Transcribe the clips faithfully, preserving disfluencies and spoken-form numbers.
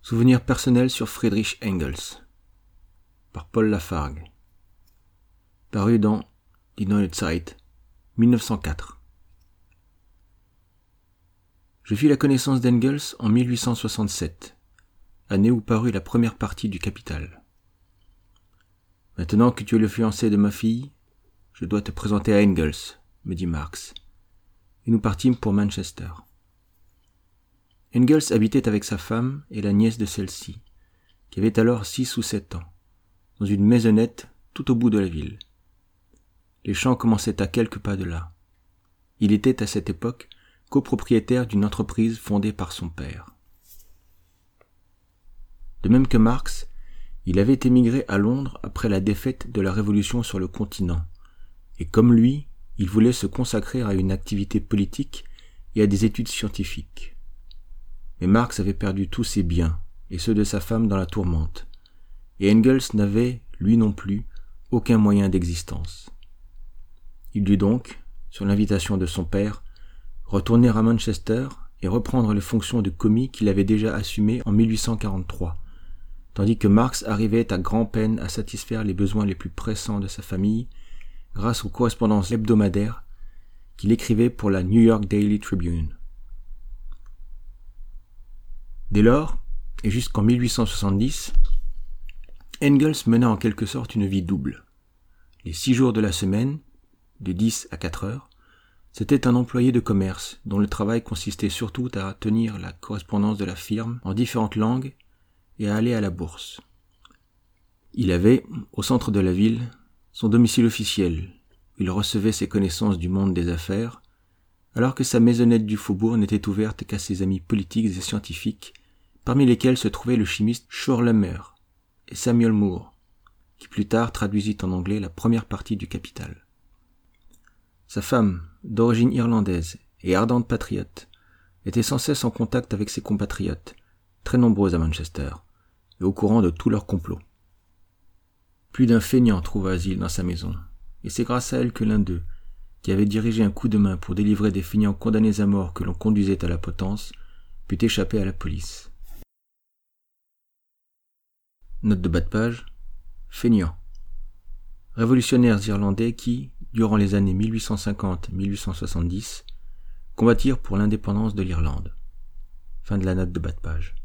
Souvenirs personnels sur Friedrich Engels par Paul Lafargue. Paru dans Die Neue Zeit, mille neuf cent quatre. Je fis la connaissance d'Engels en mille huit cent soixante-sept, année où parut la première partie du Capital. Maintenant que tu es le fiancé de ma fille, je dois te présenter à Engels, me dit Marx, et nous partîmes pour Manchester. Engels habitait avec sa femme et la nièce de celle-ci, qui avait alors six ou sept ans, dans une maisonnette tout au bout de la ville. Les champs commençaient à quelques pas de là. Il était à cette époque copropriétaire d'une entreprise fondée par son père. De même que Marx, il avait émigré à Londres après la défaite de la Révolution sur le continent, et comme lui, il voulait se consacrer à une activité politique et à des études scientifiques. Mais Marx avait perdu tous ses biens, et ceux de sa femme dans la tourmente, et Engels n'avait, lui non plus, aucun moyen d'existence. Il dut donc, sur l'invitation de son père, retourner à Manchester et reprendre les fonctions de commis qu'il avait déjà assumées en mille huit cent quarante-trois, tandis que Marx arrivait à grand-peine à satisfaire les besoins les plus pressants de sa famille grâce aux correspondances hebdomadaires qu'il écrivait pour la New York Daily Tribune. Dès lors, et jusqu'en mille huit cent soixante-dix, Engels mena en quelque sorte une vie double. Les six jours de la semaine, de dix à quatre heures, c'était un employé de commerce dont le travail consistait surtout à tenir la correspondance de la firme en différentes langues et à aller à la bourse. Il avait, au centre de la ville, son domicile officiel, où il recevait ses connaissances du monde des affaires, alors que sa maisonnette du faubourg n'était ouverte qu'à ses amis politiques et scientifiques, parmi lesquels se trouvaient le chimiste Schorlemmer et Samuel Moore, qui plus tard traduisit en anglais la première partie du Capital. Sa femme, d'origine irlandaise et ardente patriote, était sans cesse en contact avec ses compatriotes, très nombreux à Manchester, et au courant de tous leurs complots. Plus d'un feignant trouva asile dans sa maison, et c'est grâce à elle que l'un d'eux, qui avait dirigé un coup de main pour délivrer des feignants condamnés à mort que l'on conduisait à la potence, put échapper à la police. Note de bas de page, feignants. Révolutionnaires irlandais qui, durant les années mille huit cent cinquante à mille huit cent soixante-dix, combattirent pour l'indépendance de l'Irlande. Fin de la note de bas de page.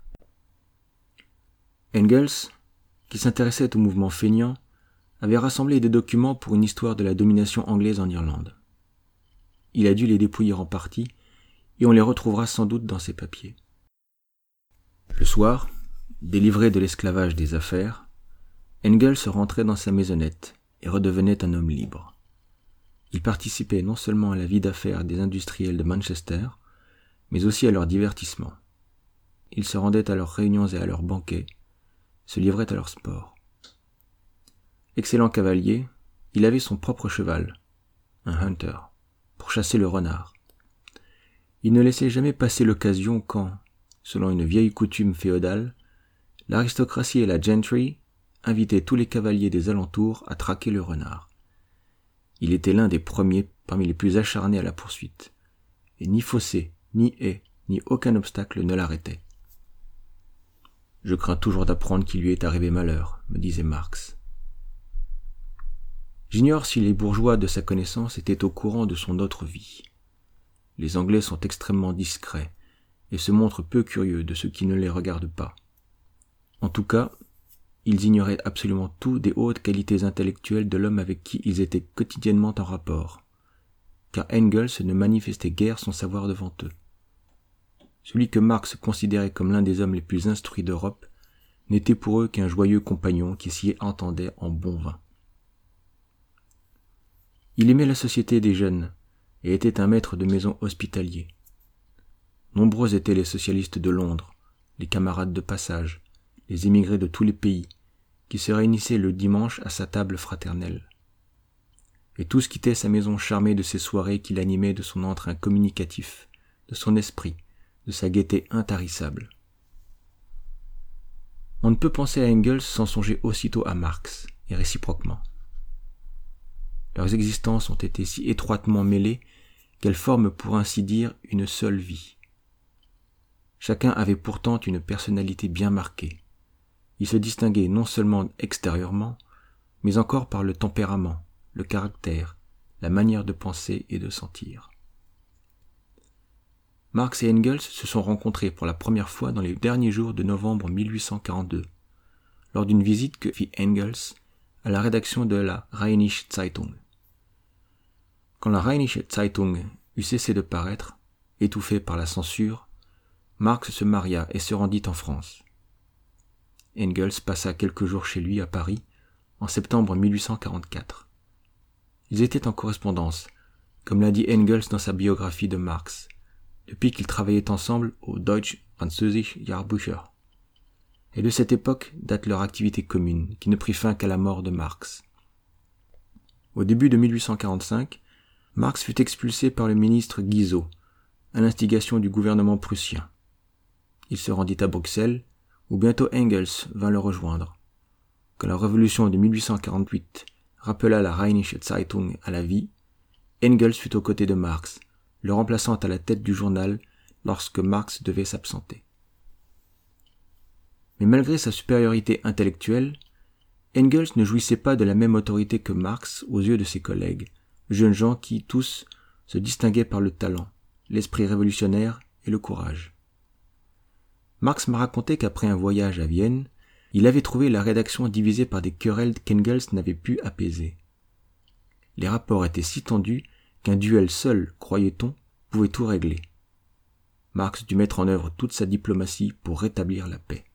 Engels, qui s'intéressait au mouvement feignant, avait rassemblé des documents pour une histoire de la domination anglaise en Irlande. Il a dû les dépouiller en partie, et on les retrouvera sans doute dans ses papiers. Le soir, délivré de l'esclavage des affaires, Engels rentrait dans sa maisonnette et redevenait un homme libre. Il participait non seulement à la vie d'affaires des industriels de Manchester, mais aussi à leurs divertissements. Il se rendait à leurs réunions et à leurs banquets, se livrait à leur sport. Excellent cavalier, il avait son propre cheval, un hunter, pour chasser le renard. Il ne laissait jamais passer l'occasion quand, selon une vieille coutume féodale, l'aristocratie et la gentry invitaient tous les cavaliers des alentours à traquer le renard. Il était l'un des premiers parmi les plus acharnés à la poursuite, et ni fossé, ni haie, ni aucun obstacle ne l'arrêtait. « Je crains toujours d'apprendre qu'il lui est arrivé malheur », me disait Marx. J'ignore si les bourgeois de sa connaissance étaient au courant de son autre vie. Les Anglais sont extrêmement discrets et se montrent peu curieux de ce qui ne les regarde pas. En tout cas, ils ignoraient absolument tout des hautes qualités intellectuelles de l'homme avec qui ils étaient quotidiennement en rapport, car Engels ne manifestait guère son savoir devant eux. Celui que Marx considérait comme l'un des hommes les plus instruits d'Europe n'était pour eux qu'un joyeux compagnon qui s'y entendait en bon vin. Il aimait la société des jeunes et était un maître de maison hospitalier. Nombreux étaient les socialistes de Londres, les camarades de passage, les émigrés de tous les pays, qui se réunissaient le dimanche à sa table fraternelle. Et tous quittaient sa maison charmée de ces soirées qu'il animait de son entrain communicatif, de son esprit, de sa gaieté intarissable. On ne peut penser à Engels sans songer aussitôt à Marx, et réciproquement. Leurs existences ont été si étroitement mêlées qu'elles forment pour ainsi dire une seule vie. chacun avait pourtant une personnalité bien marquée. Ils se distinguaient non seulement extérieurement, mais encore par le tempérament, le caractère, la manière de penser et de sentir. Marx et Engels se sont rencontrés pour la première fois dans les derniers jours de novembre mille huit cent quarante-deux, lors d'une visite que fit Engels à la rédaction de la Rheinische Zeitung. Quand la Rheinische Zeitung eut cessé de paraître, étouffée par la censure, Marx se maria et se rendit en France. Engels passa quelques jours chez lui à Paris en septembre mille huit cent quarante-quatre. Ils étaient en correspondance, comme l'a dit Engels dans sa biographie de Marx, depuis qu'ils travaillaient ensemble au Deutsch-Französisch Jahrbucher. Et de cette époque date leur activité commune, qui ne prit fin qu'à la mort de Marx. Au début de mille huit cent quarante-cinq, Marx fut expulsé par le ministre Guizot, à l'instigation du gouvernement prussien. Il se rendit à Bruxelles, où bientôt Engels vint le rejoindre. Quand la révolution de mille huit cent quarante-huit rappela la Rheinische Zeitung à la vie, Engels fut aux côtés de Marx, le remplaçant à la tête du journal lorsque Marx devait s'absenter. Mais malgré sa supériorité intellectuelle, Engels ne jouissait pas de la même autorité que Marx aux yeux de ses collègues, jeunes gens qui, tous, se distinguaient par le talent, l'esprit révolutionnaire et le courage. Marx m'a raconté qu'après un voyage à Vienne, il avait trouvé la rédaction divisée par des querelles qu'Engels n'avait pu apaiser. Les rapports étaient si tendus qu'un duel seul, croyait-on, pouvait tout régler. Marx dut mettre en œuvre toute sa diplomatie pour rétablir la paix.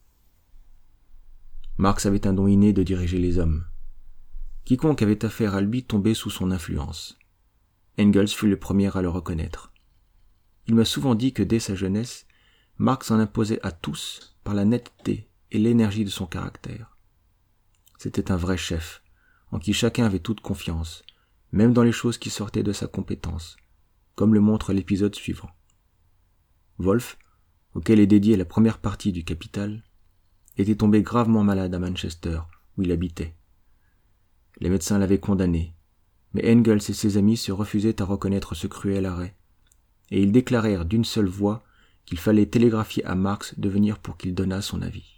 Marx avait un don inné de diriger les hommes. Quiconque avait affaire à lui tombait sous son influence. Engels fut le premier à le reconnaître. Il m'a souvent dit que dès sa jeunesse, Marx en imposait à tous par la netteté et l'énergie de son caractère. C'était un vrai chef, en qui chacun avait toute confiance, même dans les choses qui sortaient de sa compétence, comme le montre l'épisode suivant. Wolff, auquel est dédiée la première partie du Capital, était tombé gravement malade à Manchester, où il habitait. Les médecins l'avaient condamné, mais Engels et ses amis se refusaient à reconnaître ce cruel arrêt, et ils déclarèrent d'une seule voix qu'il fallait télégraphier à Marx de venir pour qu'il donnât son avis.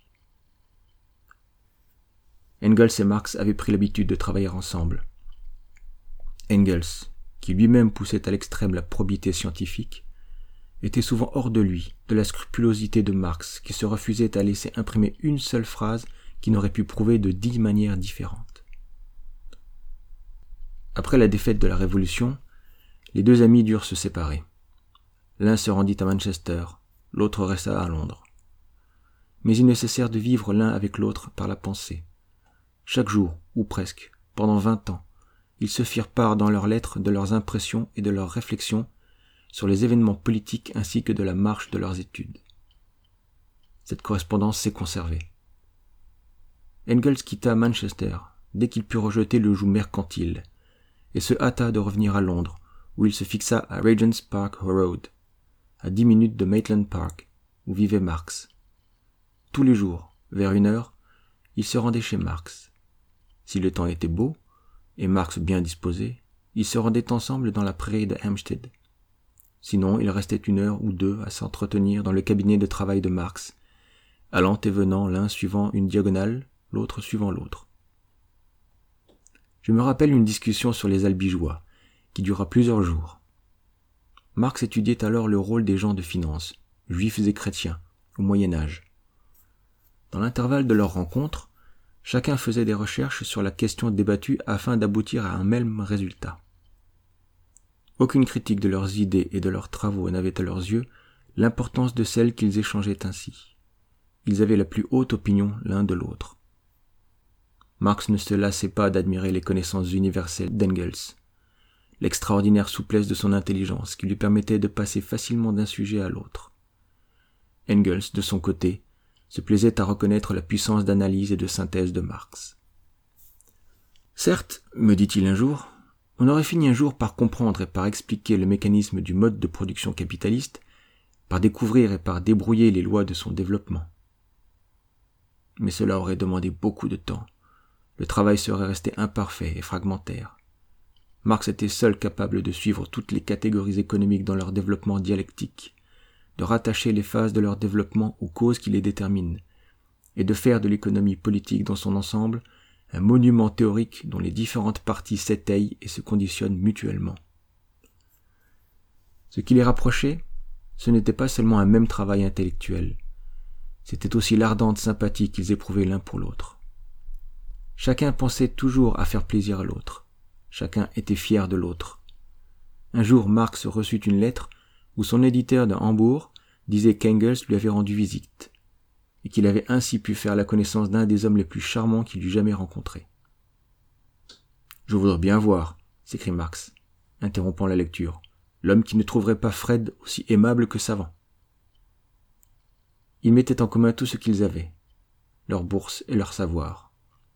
Engels et Marx avaient pris l'habitude de travailler ensemble. Engels, qui lui-même poussait à l'extrême la probité scientifique, était souvent hors de lui de la scrupulosité de Marx, qui se refusait à laisser imprimer une seule phrase qui n'aurait pu prouver de dix manières différentes. Après la défaite de la Révolution, les deux amis durent se séparer. L'un se rendit à Manchester, l'autre resta à Londres. Mais ils ne cessèrent de vivre l'un avec l'autre par la pensée. Chaque jour, ou presque, pendant vingt ans, ils se firent part dans leurs lettres de leurs impressions et de leurs réflexions sur les événements politiques ainsi que de la marche de leurs études. Cette correspondance s'est conservée. Engels quitta Manchester dès qu'il put rejeter le joug mercantile et se hâta de revenir à Londres, où il se fixa à Regent's Park Road, à dix minutes de Maitland Park, où vivait Marx. Tous les jours, vers une heure, il se rendait chez Marx. Si le temps était beau, et Marx bien disposé, ils se rendaient ensemble dans la prairie de Hampstead. Sinon, il restait une heure ou deux à s'entretenir dans le cabinet de travail de Marx, allant et venant l'un suivant une diagonale, l'autre suivant l'autre. Je me rappelle une discussion sur les albigeois, qui dura plusieurs jours. Marx étudiait alors le rôle des gens de finance, juifs et chrétiens, au Moyen-Âge. Dans l'intervalle de leur rencontre, chacun faisait des recherches sur la question débattue afin d'aboutir à un même résultat. Aucune critique de leurs idées et de leurs travaux n'avait à leurs yeux l'importance de celle qu'ils échangeaient ainsi. Ils avaient la plus haute opinion l'un de l'autre. Marx ne se lassait pas d'admirer les connaissances universelles d'Engels, l'extraordinaire souplesse de son intelligence qui lui permettait de passer facilement d'un sujet à l'autre. Engels, de son côté, se plaisait à reconnaître la puissance d'analyse et de synthèse de Marx. Certes, me dit-il un jour, on aurait fini un jour par comprendre et par expliquer le mécanisme du mode de production capitaliste, par découvrir et par débrouiller les lois de son développement. Mais cela aurait demandé beaucoup de temps. Le travail serait resté imparfait et fragmentaire. Marx était seul capable de suivre toutes les catégories économiques dans leur développement dialectique, de rattacher les phases de leur développement aux causes qui les déterminent, et de faire de l'économie politique dans son ensemble un monument théorique dont les différentes parties s'étayent et se conditionnent mutuellement. Ce qui les rapprochait, ce n'était pas seulement un même travail intellectuel, c'était aussi l'ardente sympathie qu'ils éprouvaient l'un pour l'autre. Chacun pensait toujours à faire plaisir à l'autre, chacun était fier de l'autre. Un jour, Marx reçut une lettre où son éditeur de Hambourg disait qu'Engels lui avait rendu visite, et qu'il avait ainsi pu faire la connaissance d'un des hommes les plus charmants qu'il eût jamais rencontrés. « Je voudrais bien voir, » s'écrie Marx, interrompant la lecture, « l'homme qui ne trouverait pas Fred aussi aimable que savant. » Ils mettaient en commun tout ce qu'ils avaient, leur bourse et leur savoir.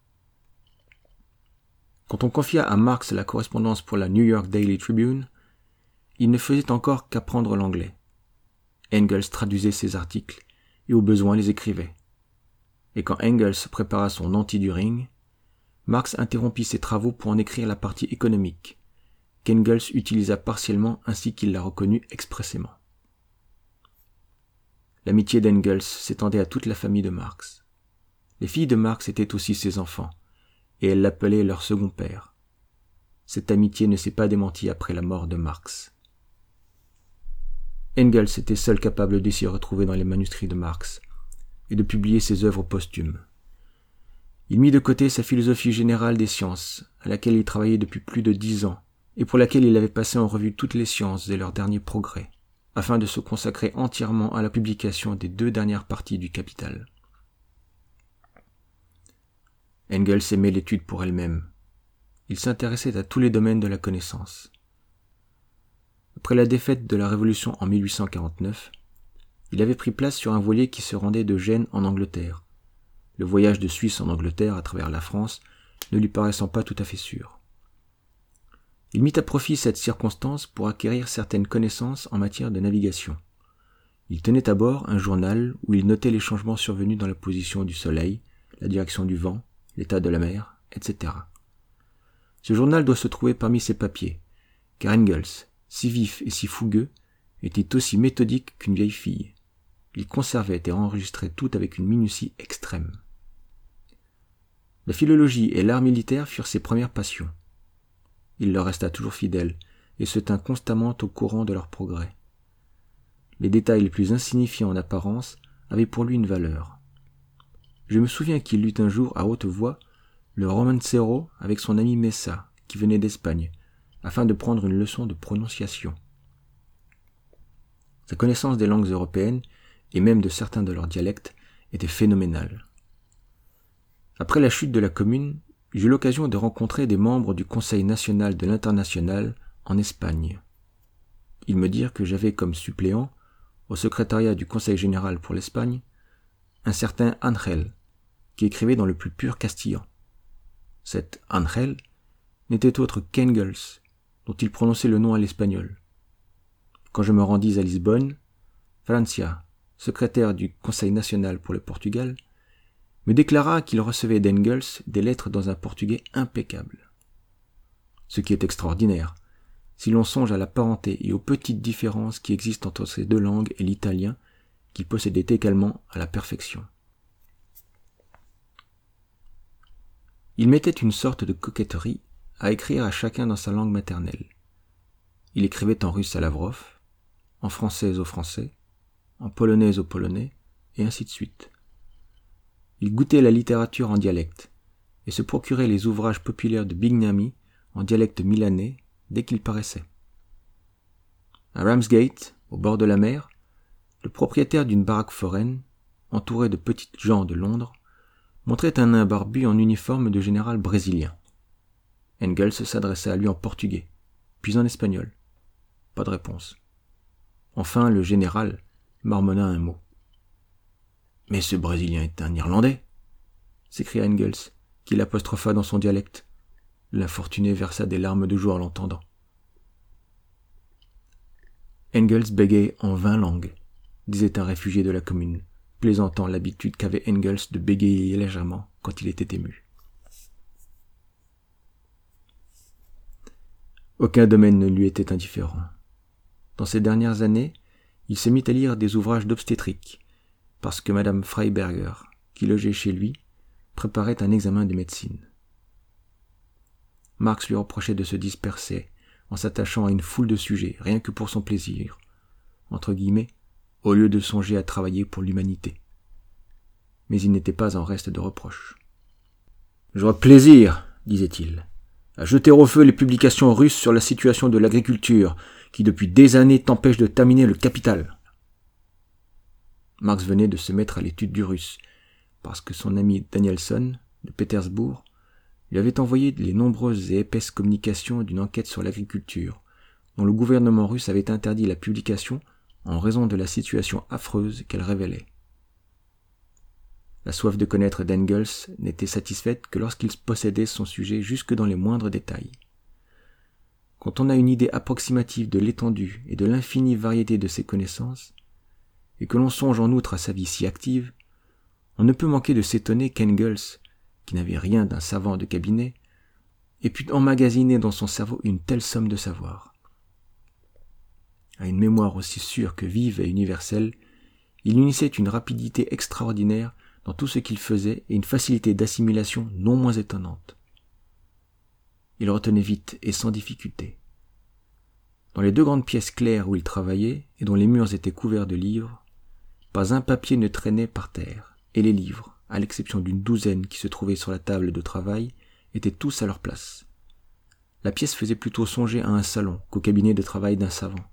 Quand on confia à Marx la correspondance pour la New York Daily Tribune, il ne faisait encore qu'apprendre l'anglais. Engels traduisait ses articles et au besoin les écrivait. Et quand Engels prépara son anti-Düring, Marx interrompit ses travaux pour en écrire la partie économique, qu'Engels utilisa partiellement ainsi qu'il l'a reconnue expressément. L'amitié d'Engels s'étendait à toute la famille de Marx. Les filles de Marx étaient aussi ses enfants, et elles l'appelaient leur second père. Cette amitié ne s'est pas démentie après la mort de Marx. Engels était seul capable de s'y retrouver dans les manuscrits de Marx et de publier ses œuvres posthumes. Il mit de côté sa philosophie générale des sciences, à laquelle il travaillait depuis plus de dix ans, et pour laquelle il avait passé en revue toutes les sciences et leurs derniers progrès, afin de se consacrer entièrement à la publication des deux dernières parties du Capital. Engels aimait l'étude pour elle-même. Il s'intéressait à tous les domaines de la connaissance. Après la défaite de la Révolution en mille huit cent quarante-neuf, il avait pris place sur un voilier qui se rendait de Gênes en Angleterre, le voyage de Suisse en Angleterre à travers la France ne lui paraissant pas tout à fait sûr. Il mit à profit cette circonstance pour acquérir certaines connaissances en matière de navigation. Il tenait à bord un journal où il notait les changements survenus dans la position du soleil, la direction du vent, l'état de la mer, et cetera. Ce journal doit se trouver parmi ses papiers, car Engels, si vif et si fougueux, était aussi méthodique qu'une vieille fille. Il conservait et enregistrait tout avec une minutie extrême. La philologie et l'art militaire furent ses premières passions. Il leur resta toujours fidèle et se tint constamment au courant de leurs progrès. Les détails les plus insignifiants en apparence avaient pour lui une valeur. Je me souviens qu'il lut un jour à haute voix le Romancero avec son ami Messa, qui venait d'Espagne, afin de prendre une leçon de prononciation. Sa connaissance des langues européennes, et même de certains de leurs dialectes, était phénoménale. Après la chute de la Commune, j'eus l'occasion de rencontrer des membres du Conseil national de l'Internationale en Espagne. Ils me dirent que j'avais comme suppléant, au secrétariat du Conseil général pour l'Espagne, un certain Ángel, qui écrivait dans le plus pur castillan. Cet Ángel n'était autre qu'Engels, dont il prononçait le nom à l'espagnol. Quand je me rendis à Lisbonne, Francia, secrétaire du Conseil national pour le Portugal, me déclara qu'il recevait d'Engels des lettres dans un portugais impeccable. Ce qui est extraordinaire, si l'on songe à la parenté et aux petites différences qui existent entre ces deux langues et l'italien, qu'il possédait également à la perfection. Il mettait une sorte de coquetterie à écrire à chacun dans sa langue maternelle. Il écrivait en russe à Lavrov, en français au français, en polonais au polonais, et ainsi de suite. Il goûtait la littérature en dialecte, et se procurait les ouvrages populaires de Bignami en dialecte milanais dès qu'ils paraissaient. À Ramsgate, au bord de la mer, le propriétaire d'une baraque foraine, entouré de petites gens de Londres, montrait un nain barbu en uniforme de général brésilien. Engels s'adressa à lui en portugais, puis en espagnol. Pas de réponse. Enfin, le général marmonna un mot. « Mais ce Brésilien est un Irlandais !» s'écria Engels, qui l'apostropha dans son dialecte. L'infortuné versa des larmes de joie en l'entendant. Engels bégayait en vingt langues, disait un réfugié de la Commune, plaisantant l'habitude qu'avait Engels de bégayer légèrement quand il était ému. Aucun domaine ne lui était indifférent. Dans ces dernières années, il se mit à lire des ouvrages d'obstétrique, parce que madame Freiberger, qui logeait chez lui, préparait un examen de médecine. Marx lui reprochait de se disperser en s'attachant à une foule de sujets, rien que pour son plaisir, entre guillemets, au lieu de songer à travailler pour l'humanité. Mais il n'était pas en reste de reproche. « J'aurais plaisir, disait-il, à jeter au feu les publications russes sur la situation de l'agriculture, qui depuis des années t'empêche de terminer le Capital. » Marx venait de se mettre à l'étude du russe, parce que son ami Danielson, de Pétersbourg, lui avait envoyé les nombreuses et épaisses communications d'une enquête sur l'agriculture, dont le gouvernement russe avait interdit la publication en raison de la situation affreuse qu'elle révélait. La soif de connaître d'Engels n'était satisfaite que lorsqu'il possédait son sujet jusque dans les moindres détails. Quand on a une idée approximative de l'étendue et de l'infinie variété de ses connaissances, et que l'on songe en outre à sa vie si active, on ne peut manquer de s'étonner qu'Engels, qui n'avait rien d'un savant de cabinet, ait pu emmagasiner dans son cerveau une telle somme de savoir. À une mémoire aussi sûre que vive et universelle, il unissait une rapidité extraordinaire dans tout ce qu'il faisait et une facilité d'assimilation non moins étonnante. Il retenait vite et sans difficulté. Dans les deux grandes pièces claires où il travaillait et dont les murs étaient couverts de livres, pas un papier ne traînait par terre, et les livres, à l'exception d'une douzaine qui se trouvaient sur la table de travail, étaient tous à leur place. La pièce faisait plutôt songer à un salon qu'au cabinet de travail d'un savant.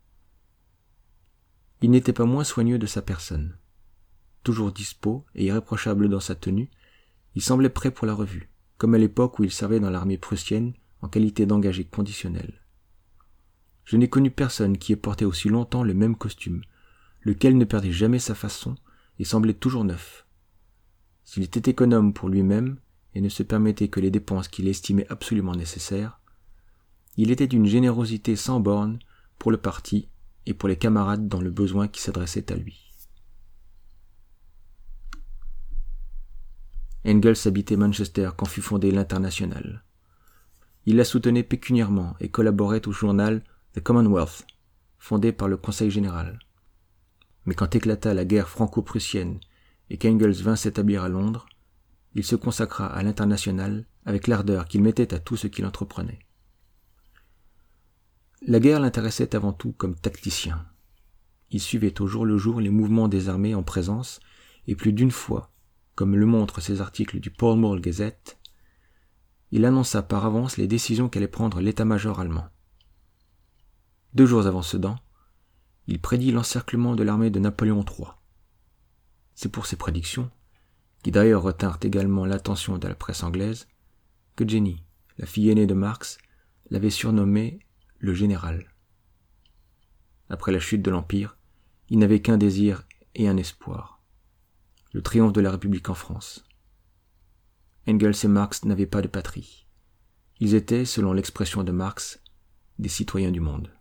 Il n'était pas moins soigneux de sa personne. Toujours dispos et irréprochable dans sa tenue, il semblait prêt pour la revue, comme à l'époque où il servait dans l'armée prussienne en qualité d'engagé conditionnel. Je n'ai connu personne qui ait porté aussi longtemps le même costume, lequel ne perdait jamais sa façon et semblait toujours neuf. S'il était économe pour lui-même et ne se permettait que les dépenses qu'il estimait absolument nécessaires, il était d'une générosité sans borne pour le parti et pour les camarades dans le besoin qui s'adressait à lui. Engels habitait Manchester quand fut fondée l'Internationale. Il la soutenait pécuniairement et collaborait au journal The Commonwealth, fondé par le Conseil général. Mais quand éclata la guerre franco-prussienne et qu'Engels vint s'établir à Londres, il se consacra à l'Internationale avec l'ardeur qu'il mettait à tout ce qu'il entreprenait. La guerre l'intéressait avant tout comme tacticien. Il suivait au jour le jour les mouvements des armées en présence et plus d'une fois, comme le montrent ses articles du Pall Mall Gazette, il annonça par avance les décisions qu'allait prendre l'état-major allemand. Deux jours avant Sedan, il prédit l'encerclement de l'armée de Napoléon trois. C'est pour ces prédictions, qui d'ailleurs retinrent également l'attention de la presse anglaise, que Jenny, la fille aînée de Marx, l'avait surnommé le général. Après la chute de l'Empire, il n'avait qu'un désir et un espoir: le triomphe de la République en France. Engels et Marx n'avaient pas de patrie. Ils étaient, selon l'expression de Marx, des citoyens du monde.